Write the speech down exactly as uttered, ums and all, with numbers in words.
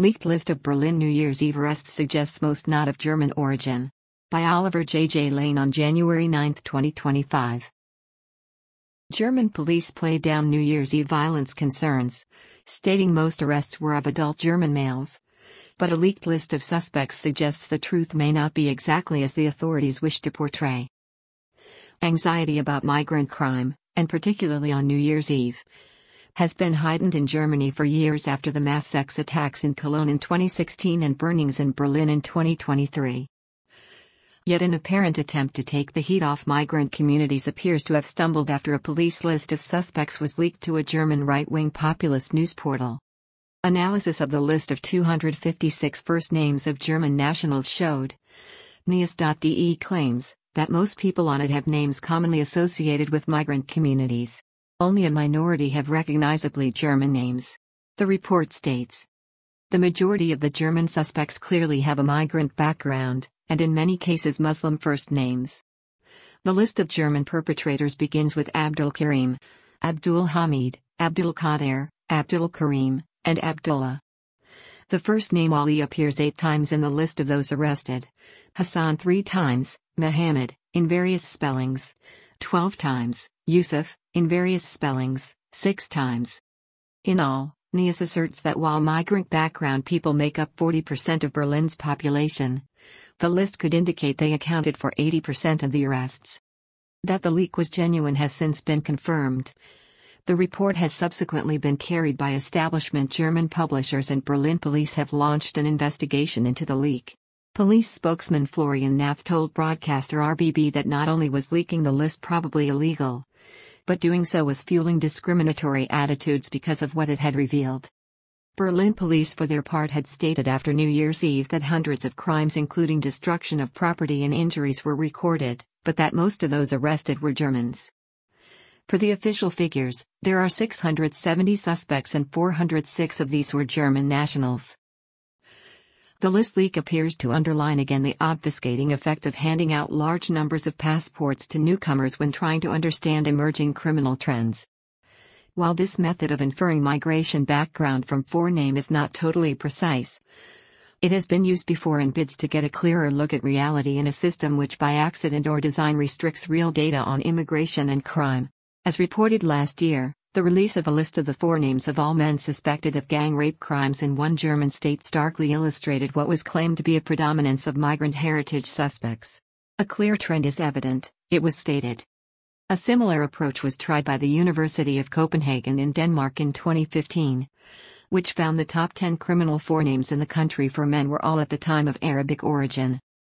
Leaked list of Berlin New Year's Eve arrests suggests most not of German origin. By Oliver J. J. Lane on January ninth, twenty twenty-five. German police played down New Year's Eve violence concerns, stating most arrests were of adult German males. But a leaked list of suspects suggests the truth may not be exactly as the authorities wish to portray. Anxiety about migrant crime, and particularly on New Year's Eve, has been heightened in Germany for years after the mass sex attacks in Cologne in twenty sixteen and burnings in Berlin in twenty twenty-three. Yet an apparent attempt to take the heat off migrant communities appears to have stumbled after a police list of suspects was leaked to a German right-wing populist news portal. Analysis of the list of two hundred fifty-six first names of German nationals showed. News dot D E claims that most people on it have names commonly associated with migrant communities. Only a minority have recognizably German names. The report states. The majority of the German suspects clearly have a migrant background, and in many cases Muslim first names. The list of German perpetrators begins with Abdul Karim, Abdul Hamid, Abdul Qadir, Abdul Karim, and Abdullah. The first name Ali appears eight times in the list of those arrested, Hassan three times, Muhammad, in various spellings, twelve times, Yusuf, in various spellings, six times. In all, N I S asserts that while migrant background people make up forty percent of Berlin's population, the list could indicate they accounted for eighty percent of the arrests. That the leak was genuine has since been confirmed. The report has subsequently been carried by establishment German publishers, and Berlin police have launched an investigation into the leak. Police spokesman Florian Nath told broadcaster R B B that not only was leaking the list probably illegal, but doing so was fueling discriminatory attitudes because of what it had revealed. Berlin police for their part had stated after New Year's Eve that hundreds of crimes including destruction of property and injuries were recorded, but that most of those arrested were Germans. Per the official figures, there are six hundred seventy suspects and four hundred six of these were German nationals. The list leak appears to underline again the obfuscating effect of handing out large numbers of passports to newcomers when trying to understand emerging criminal trends. While this method of inferring migration background from forename is not totally precise, it has been used before in bids to get a clearer look at reality in a system which by accident or design restricts real data on immigration and crime. As reported last year, the release of a list of the forenames of all men suspected of gang rape crimes in one German state starkly illustrated what was claimed to be a predominance of migrant heritage suspects. A clear trend is evident, it was stated. A similar approach was tried by the University of Copenhagen in Denmark in twenty fifteen, which found the top ten criminal forenames in the country for men were all at the time of Arabic origin.